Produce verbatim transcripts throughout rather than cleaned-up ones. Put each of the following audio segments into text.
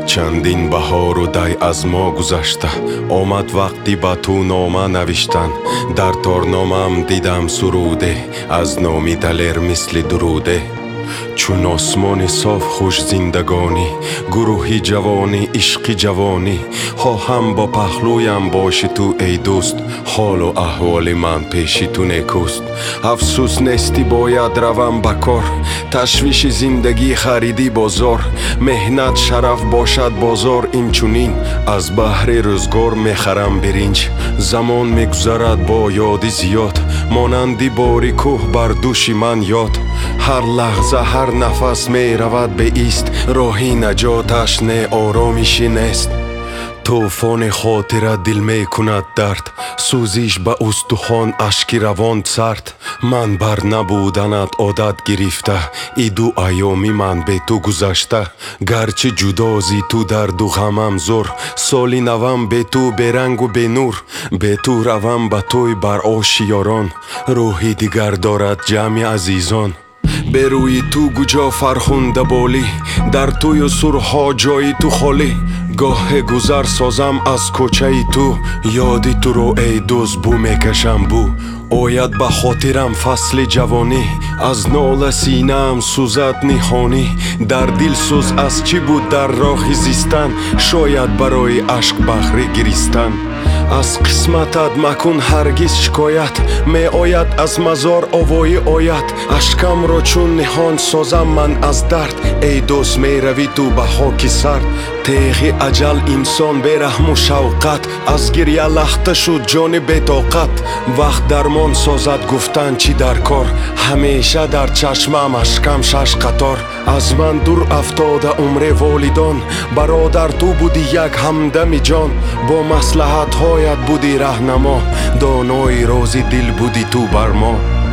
چندین بهار و دی از ما گذشته، آمد وقتی با تو نامه نوشتن. در تارنامه‌ام دیدم سروده، از نامی دلیر مثل دروده. چون آسمان صاف خوش زندگانی، گروهی جوانی عشق جوانی. خواهم با پهلویم باشی تو ای دوست، حال و احوال من پیش تو نیکوست. افسوس نیستی باید روم بکار، تشویش زندگی خریدی بازار. مهنت شرف باشد بازار اینچونین، از بحر روزگار میخرم برنج. زمان میگذرد با یادی زیاد، مانندی باری کوه بر دوش من یاد. هر لحظه هر نفس می رود به ایست، راهی نجاتش نه آرامشی نیست. طوفان خاطره دل می کند درد، سوزش به استخوان اشک روان سرد. من بر نبودنت عادت گرفته، ای دو ایامی من به تو گذشته. گرچه جدازی تو درد و غمم زور، سالی نوم به تو به رنگ و به نور. به تو روم به توی بر آشیاران، روحی دیگر دارد جمع عزیزان. به روی تو گجا فرخنده بالی، در توی و سرها جای تو خالی. گاه گذر سازم از کوچه تو، یادی تو رو ای دوست بو میکشم بو. آید به خاطرم فصل جوانی، از ناله سینه‌ام سوزد نهانی. در دل سوز از چی بود در راه زیستن، شاید برای عشق بهره گریستن. از قسمتت مکن هرگز شکایت، می آید از مزار آوای آید. اشکم را چون نهان سازم من از درد، ای دوست می روی تو به خاک سر. تیغ اجل انسان به رحم و شوقت، از گریه لخته شد جان بی طاقت. وقت درمان سازد گفتن چی در کار، همیشه در چشمم اشکم شش قطار. از من دور افتاده عمر والدان، برادر تو بودی یک همدم جان. با مصلحت هایت بودی رهنما، دانای رازی دل بودی تو بر ما.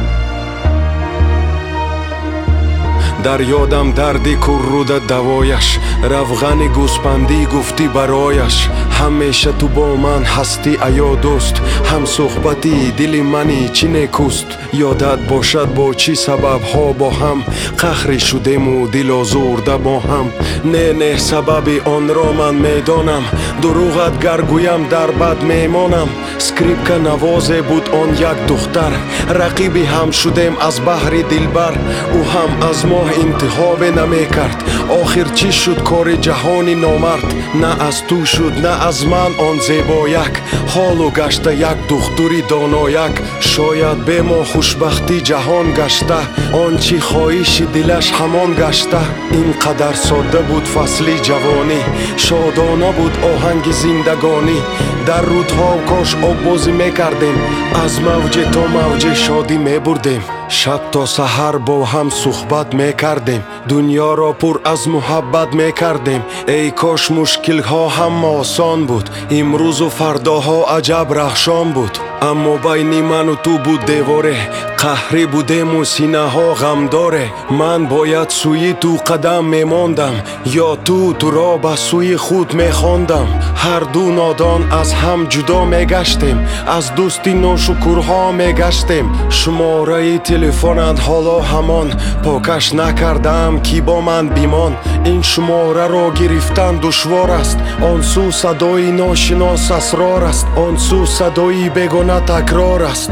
در یادم دردی کرده دوایش، روغن گوسپندی گفتی برایش. همیشه تو با من هستی ایا دوست، هم صحبتی دل منی چی نیکوست. یادت باشد با چی سبب ها با هم، قهر شدیم و دل آزرده با هم. نه نه سبب آن را من میدانم، دروغت گرگویم در بد میمانم. سکریپک نوازه بود آن یک دختر، رقیبی هم شدیم از بحر دلبر. او هم از ما انتخاب نمی کرد، آخر چی شد کار جهانی نامرد. نه از تو شد نه از من آن زیبا یک، حالو گشته یک دختوری دانا یک. شاید به ما خوشبختی جهان گشته، آن چی خواهش دلش همان گشته. اینقدر ساده بود فصل جوانی، شادانه بود آهنگ زندگانی. در رودها کاش آب بازی میکردیم، از موج تا موج شادی میبردیم. شب تا سحر با هم صحبت میکردیم، دنیا را پر از محبت میکردیم. ای کاش مشکل ها هم آسان بود، امروز و فرداها عجب رخشان بود. اما بین من و تو بود دیواره، قهری بودیم و سینه ها غم داره. من باید سوی تو قدم میماندم، یا تو تو را به سوی خود میخواندم. هر دو نادان از هم جدا میگشتیم، از دوستی ناشکرها میگشتیم. شماره تلفنت حالا همان، پاکش نکردم کی با من بیمان. این شماره را گرفتن دشوار است، آن سو صدای ناشناس اسرار است. آن سو صدای بیگانه تکرار است.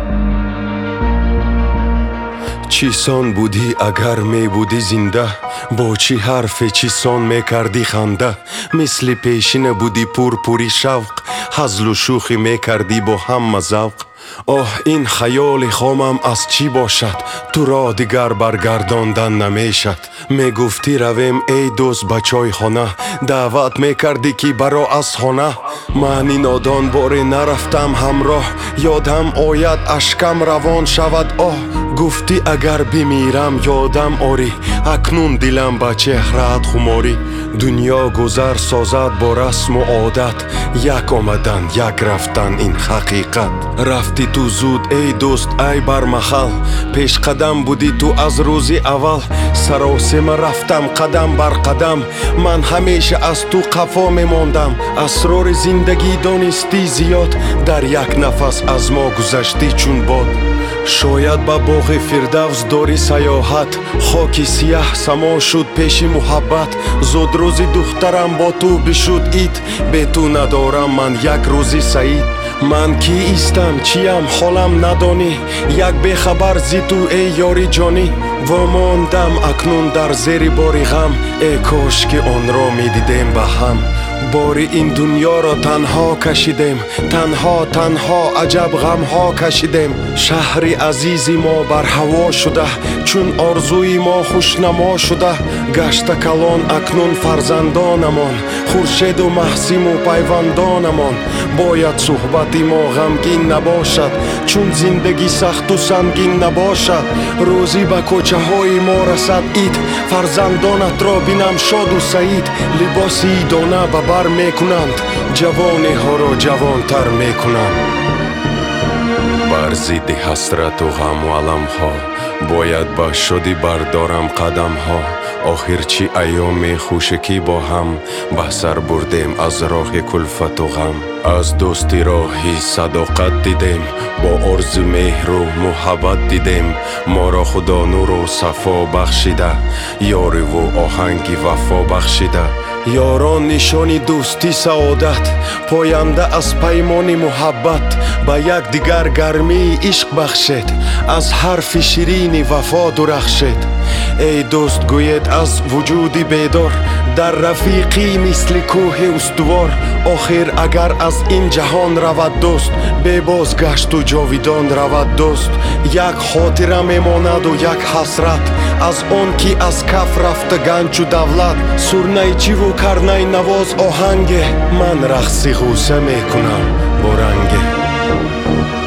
چیسان بودی اگر می بودی زنده، با چی حرف چیسان می کردی خنده. مثل پیشینه بودی پر پوری شوق، هزل و شوخی می کردی با هم ذوق. آه این خیال خامم از چی باشد، تو را دیگر برگرداندن نمیشد. می گفتی رویم ای دوست به چای خانه، دعوت می کردی که برا از خانه. من این نادان باره نرفتم همراه، یادم آید اشکم روان شود آه. گفتی اگر بمیرم یادم آری، اکنون دلم به چهره‌ات خماری. دنیا گذر سازد با رسم و عادت، یک آمدن یک رفتن این حقیقت. رفتی تو زود ای دوست ای برمخل، پیش قدم بودی تو از روزی اول. سراسیمه رفتم قدم بر قدم، من همیشه از تو قفا میماندم. اسرار زندگی دانستی زیاد، در یک نفس از ما گذشتی چون باد. шояд ба боғи фирдавс дори саёҳат. хоки сияҳ само шуд пеши муҳаббат. зуд рӯзи духтарам бо ту бишуд ит. бе ту надорам ман як рӯзи саид. ман киистам чиям ҳолам надонӣ. як бехабар зи ту эй ёри ҷонӣ. вомондам акнун дар зери бори ғам. э кош ки онро медидем ба ҳам. бори ин дунёро танҳо кашидем. танҳо танҳо аҷаб ғамҳо кашидем. шаҳри азизи мо бар ҳаво шуда. чун орзуи мо хушнамо шуда. гашта калон акнун фарзандонамон. хуршеду маҳсиму пайвандонамон. бояд суҳбати мо ғамгин набошад. чун зиндагӣ сахту сангин набошад. рӯзи ба кӯчаҳои мо расад ит. фарзандонатро бинам шоду саид. либоси дона ба бар мекунанд. ҷавонеҳоро ҷавонтар мекунанд. бар зидди ҳасрату ғаму аламҳо бояд ба шодӣ бардорам қадамҳо. охир чӣ айёми хуше ки бо ҳам ба сар бурдем аз роҳи кулфату ғам. аз дӯсти роҳи садоқат дидем. бо орзу меҳру муҳаббат дидем. моро худо нуру сафо бахшида. ёриву оҳанги вафо бахшида. ёрон нишони дӯстӣ саодат. поянда аз паймони муҳаббат. ба якдигар гармии ишқ бахшед. аз ҳарфи ширини вафо дурахшед. эй дӯст гӯед аз вуҷуди бедор. дар рафиқӣ мисли кӯҳи устувор. охир агар аз ин ҷаҳон равад дӯст. бебозгашту ҷовидон равад дӯст. як хотира мемонаду як ҳасрат. аз он ки аз каф рафта ганҷу давлат. сурнаи чиву карнай навоз оҳанге. ман рақси ғӯса мекунам бо ранге.